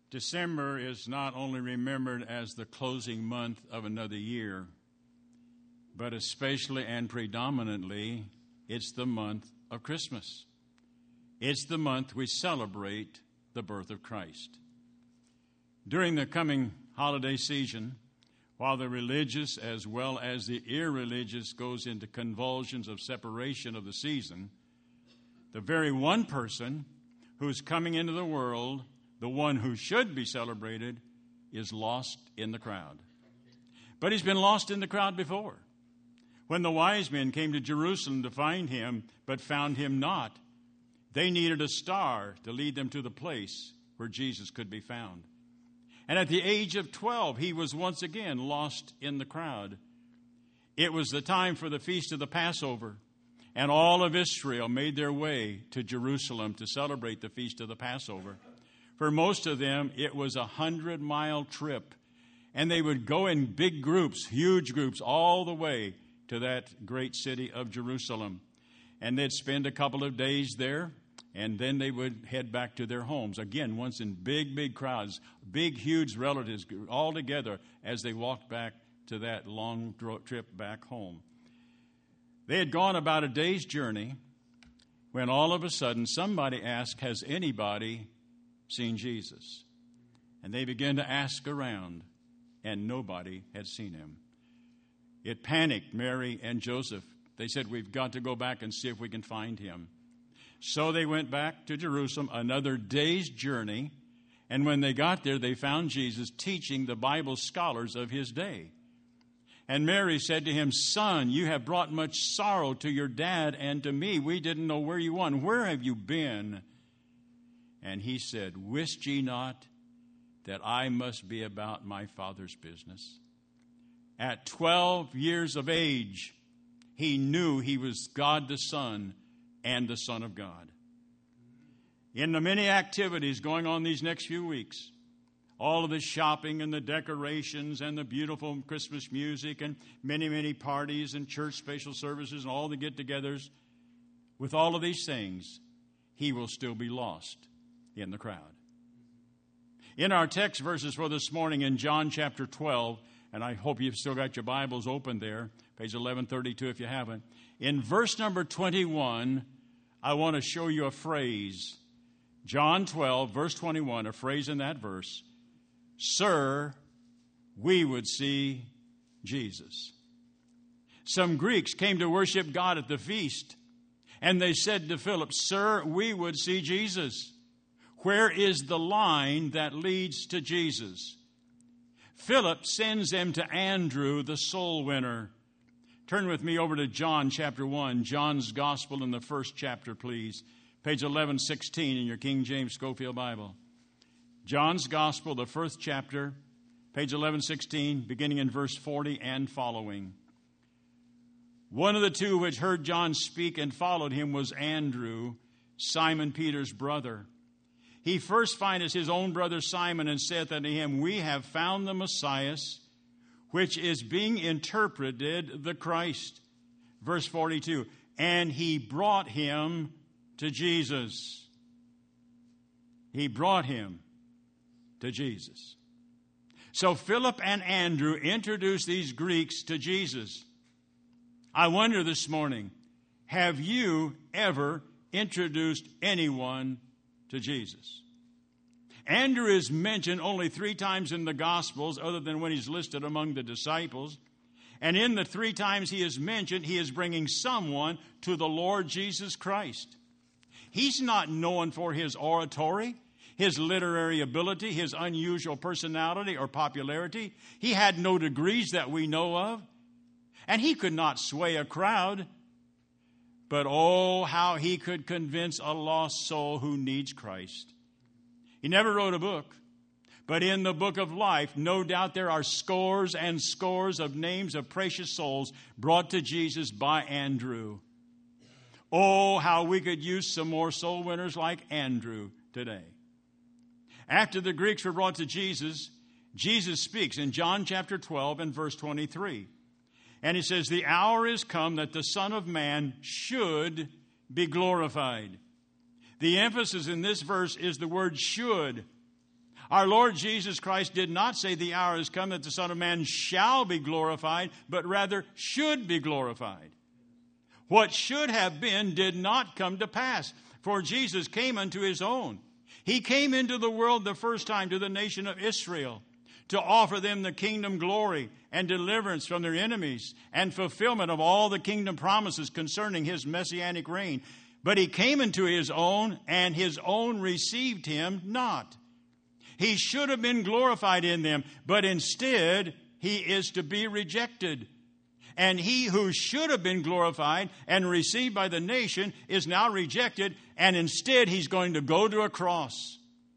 December is not only remembered as the closing month of another year, but especially and predominantly, it's the month of Christmas. It's the month we celebrate the birth of Christ. During the coming holiday season, while the religious as well as the irreligious goes into convulsions of separation of the season, the very one person who's coming into the world, the one who should be celebrated, is lost in the crowd. But he's been lost in the crowd before. When the wise men came to Jerusalem to find him, but found him not, they needed a star to lead them to the place where Jesus could be found. And at the age of 12, he was once again lost in the crowd. It was the time for the feast of the Passover, and all of Israel made their way to Jerusalem to celebrate the feast of the Passover. For most of them, it was a 100-mile trip, and they would go in big groups, huge groups, all the way to that great city of Jerusalem. And they'd spend a couple of days there, and then they would head back to their homes. Again, once in big crowds, big, huge relatives all together as they walked back to that long trip back home. They had gone about a day's journey when all of a sudden somebody asked, "Has anybody seen Jesus?" And they began to ask around, and nobody had seen him. It panicked Mary and Joseph. They said, "We've got to go back and see if we can find him." So they went back to Jerusalem, another day's journey, and when they got there, they found Jesus teaching the Bible scholars of his day. And Mary said to him, "Son, you have brought much sorrow to your dad and to me. We didn't know where you went. Where have you been?" And he said, "Wist ye not that I must be about my Father's business?" At 12 years of age, he knew he was God the Son and the Son of God. In the many activities going on these next few weeks, all of the shopping and the decorations and the beautiful Christmas music and many parties and church special services and all the get-togethers, with all of these things, he will still be lost in the crowd. In our text verses for this morning in John chapter 12, and I hope you've still got your Bibles open there, page 1132 if you haven't. In verse number 21, I want to show you a phrase. John 12, verse 21, a phrase in that verse. "Sir, we would see Jesus." Some Greeks came to worship God at the feast, and they said to Philip, "Sir, we would see Jesus. Where is the line that leads to Jesus?" Philip sends them to Andrew, the soul winner. Turn with me over to John chapter 1, John's Gospel in the first chapter, please. Page 1116 in your King James Scofield Bible. John's Gospel, the first chapter, page 1116, beginning in verse 40 and following. "One of the two which heard John speak and followed him was Andrew, Simon Peter's brother. He first findeth his own brother Simon and saith unto him, We have found the Messiah, which is being interpreted the Christ." Verse 42, "And he brought him to Jesus." He brought him to Jesus. So Philip and Andrew introduced these Greeks to Jesus. I wonder this morning, have you ever introduced anyone to Jesus? Andrew is mentioned only 3 times in the Gospels, other than when he's listed among the disciples. And in the 3 times he is mentioned, he is bringing someone to the Lord Jesus Christ. He's not known for his oratory, his literary ability, his unusual personality or popularity. He had no degrees that we know of, and he could not sway a crowd. But oh, how he could convince a lost soul who needs Christ. He never wrote a book, but in the book of life, no doubt there are scores and scores of names of precious souls brought to Jesus by Andrew. Oh, how we could use some more soul winners like Andrew today. After the Greeks were brought to Jesus, Jesus speaks in John chapter 12 and verse 23. And he says, "The hour is come that the Son of Man should be glorified." The emphasis in this verse is the word should. Our Lord Jesus Christ did not say the hour has come that the Son of Man shall be glorified, but rather should be glorified. What should have been did not come to pass, for Jesus came unto his own. He came into the world the first time to the nation of Israel to offer them the kingdom glory and deliverance from their enemies and fulfillment of all the kingdom promises concerning his messianic reign. But he came into his own, and his own received him not. He should have been glorified in them, but instead he is to be rejected. And he who should have been glorified and received by the nation is now rejected, and instead he's going to go to a cross.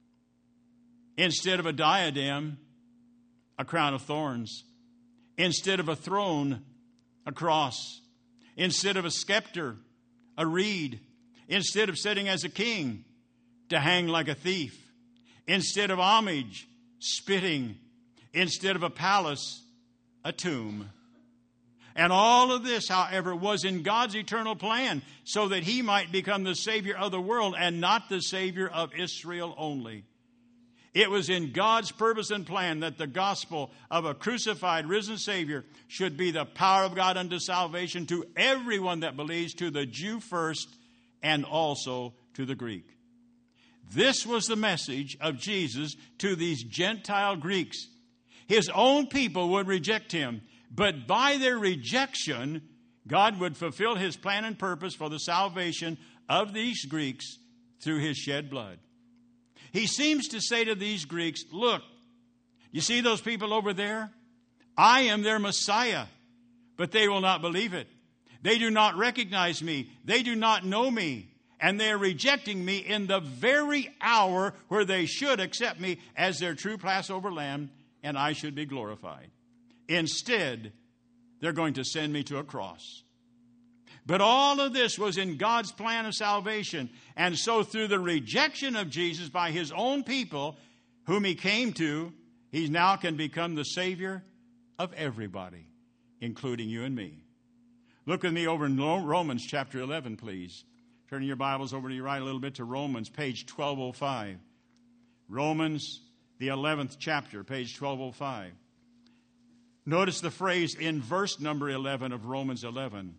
Instead of a diadem, a crown of thorns. Instead of a throne, a cross. Instead of a scepter, a reed. Instead of sitting as a king, to hang like a thief. Instead of homage, spitting. Instead of a palace, a tomb. And all of this, however, was in God's eternal plan so that he might become the Savior of the world and not the Savior of Israel only. It was in God's purpose and plan that the gospel of a crucified, risen Savior should be the power of God unto salvation to everyone that believes, to the Jew first and also to the Greek. This was the message of Jesus to these Gentile Greeks. His own people would reject him, but by their rejection, God would fulfill his plan and purpose for the salvation of these Greeks through his shed blood. He seems to say to these Greeks, look, you see those people over there? I am their Messiah, but they will not believe it. They do not recognize me. They do not know me. And they are rejecting me in the very hour where they should accept me as their true Passover lamb, and I should be glorified. Instead, they're going to send me to a cross. But all of this was in God's plan of salvation. And so through the rejection of Jesus by his own people, whom he came to, he now can become the Savior of everybody, including you and me. Look with me over in Romans chapter 11, please. Turning your Bibles over to your right a little bit to Romans, page 1205. Romans, the 11th chapter, page 1205. Notice the phrase in verse number 11 of Romans 11.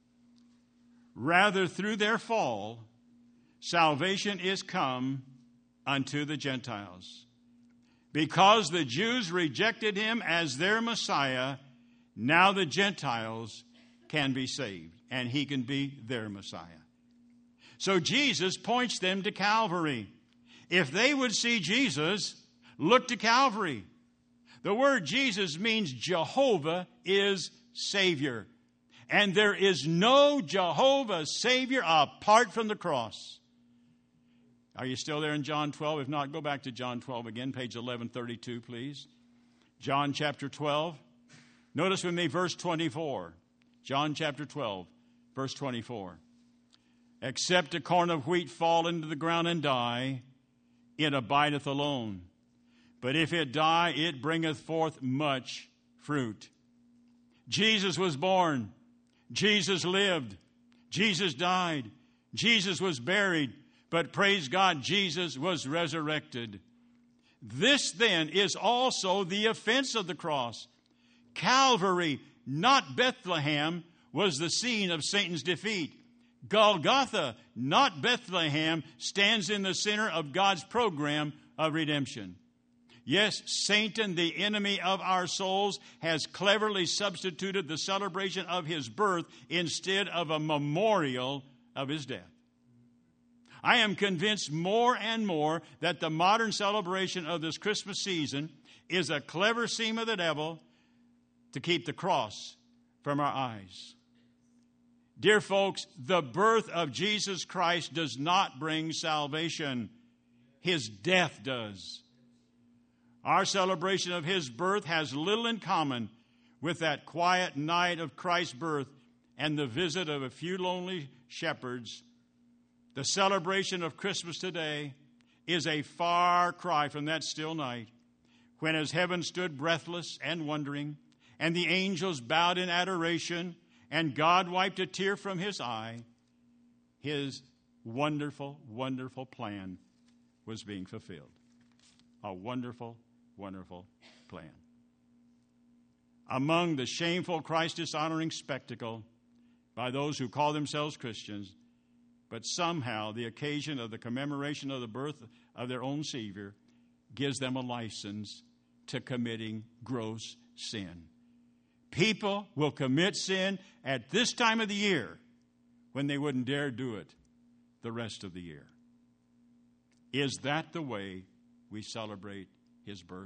Rather, through their fall, salvation is come unto the Gentiles. Because the Jews rejected him as their Messiah, now the Gentiles can be saved, and he can be their Messiah. So Jesus points them to Calvary. If they would see Jesus, look to Calvary. The word Jesus means Jehovah is Savior. And there is no Jehovah Savior apart from the cross. Are you still there in John 12? If not, go back to John 12 again, page 1132, please. John chapter 12. Notice with me verse 24. John chapter 12, verse 24. Except a corn of wheat fall into the ground and die, it abideth alone. But if it die, it bringeth forth much fruit. Jesus was born. Jesus lived. Jesus died. Jesus was buried. But praise God, Jesus was resurrected. This then is also the offense of the cross. Calvary, not Bethlehem, was the scene of Satan's defeat. Golgotha, not Bethlehem, stands in the center of God's program of redemption. Yes, Satan, the enemy of our souls, has cleverly substituted the celebration of his birth instead of a memorial of his death. I am convinced more and more that the modern celebration of this Christmas season is a clever scheme of the devil to keep the cross from our eyes. Dear folks, the birth of Jesus Christ does not bring salvation. His death does. Our celebration of his birth has little in common with that quiet night of Christ's birth and the visit of a few lonely shepherds. The celebration of Christmas today is a far cry from that still night when as heaven stood breathless and wondering, and the angels bowed in adoration, and God wiped a tear from his eye, his wonderful, wonderful plan was being fulfilled. a wonderful, wonderful plan. Among the shameful Christ-dishonoring spectacle by those who call themselves Christians, but somehow the occasion of the commemoration of the birth of their own Savior gives them a license to committing gross sin. People will commit sin at this time of the year when they wouldn't dare do it the rest of the year. Is that the way we celebrate his birth?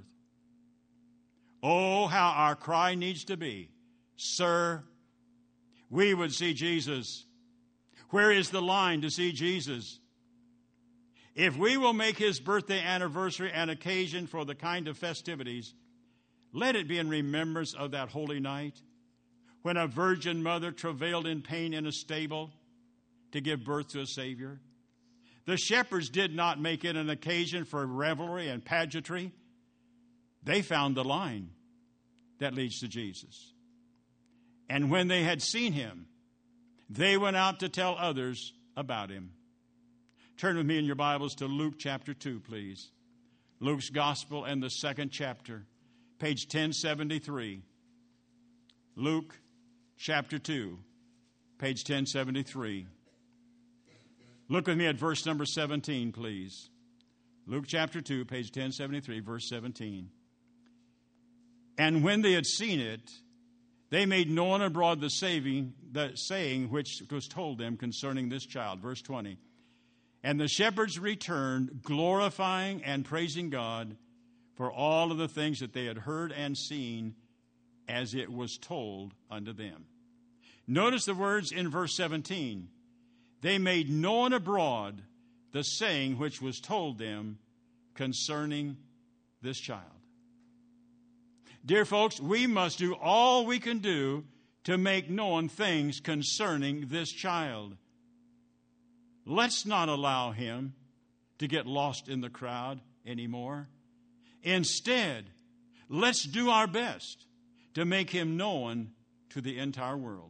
Oh, how our cry needs to be, Sir, we would see Jesus. Where is the line to see Jesus? If we will make his birthday anniversary an occasion for the kind of festivities, let it be in remembrance of that holy night when a virgin mother travailed in pain in a stable to give birth to a Savior. The shepherds did not make it an occasion for revelry and pageantry. They found the line that leads to Jesus. And when they had seen him, they went out to tell others about him. Turn with me in your Bibles to Luke chapter 2, please. Luke's Gospel and the second chapter, page 1073. Luke chapter 2, page 1073. Look with me at verse number 17, please. Luke chapter 2, page 1073, verse 17. And when they had seen it, they made known abroad the saying which was told them concerning this child. Verse 20. And the shepherds returned, glorifying and praising God for all of the things that they had heard and seen as it was told unto them. Notice the words in verse 17. They made known abroad the saying which was told them concerning this child. Dear folks, we must do all we can do to make known things concerning this child. Let's not allow him to get lost in the crowd anymore. Instead, let's do our best to make him known to the entire world.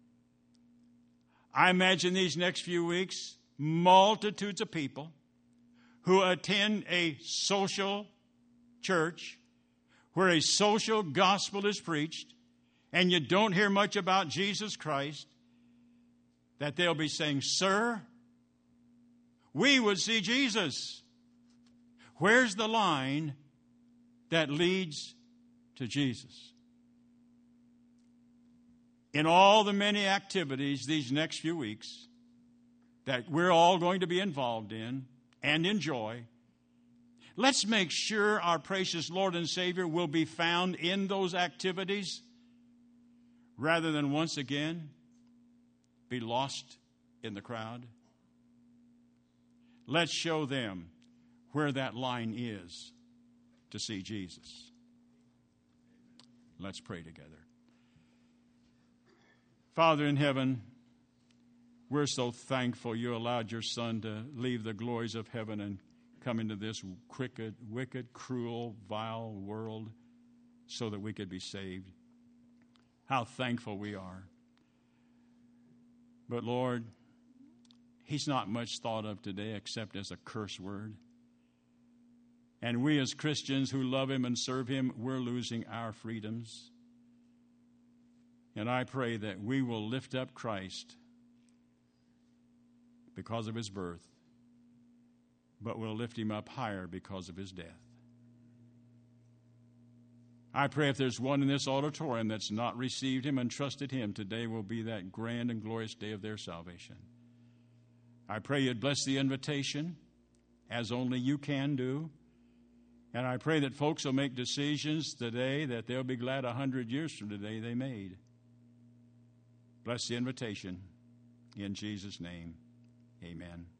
I imagine these next few weeks, multitudes of people who attend a social church where a social gospel is preached and you don't hear much about Jesus Christ, that they'll be saying, Sir, we would see Jesus. Where's the line that leads to Jesus? In all the many activities these next few weeks that we're all going to be involved in and enjoy, let's make sure our precious Lord and Savior will be found in those activities rather than once again be lost in the crowd. Let's show them where that line is to see Jesus. Let's pray together. Father in heaven, we're so thankful you allowed your Son to leave the glories of heaven and come into this wicked, cruel, vile world so that we could be saved. How thankful we are. But Lord, he's not much thought of today except as a curse word. And we as Christians who love him and serve him, we're losing our freedoms. And I pray that we will lift up Christ because of his birth, but we'll lift him up higher because of his death. I pray if there's one in this auditorium that's not received him and trusted him, today will be that grand and glorious day of their salvation. I pray you'd bless the invitation as only you can do. And I pray that folks will make decisions today that they'll be glad 100 years from today they made. Bless the invitation. In Jesus' name, amen.